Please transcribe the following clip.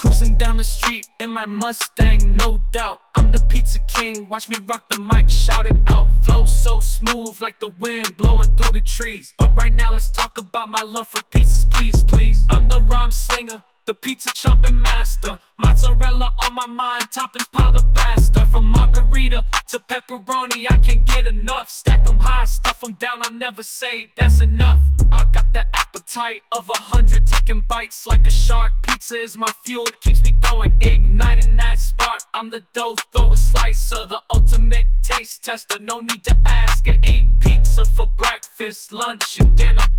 Cruising down the street in my Mustang, no doubt. I'm the pizza king, watch me rock the mic, shout it out. Flow so smooth like the wind blowing through the trees. But right now let's talk about my love for pizzas, please, please. I'm the rhyme slinger, the pizza chomping master. Mozzarella on my mind, toppings piled up faster. From margarita to pepperoni, I can't get enough. Stack them high, stuff them down, I'll never say that's enough. I got the appetite of 100, taking bites like a shark. Pizza is my fuel, it keeps me going, igniting that spark. I'm the dough thrower slicer, the ultimate taste tester. No need to ask, I ate pizza for breakfast, lunch, and dinner.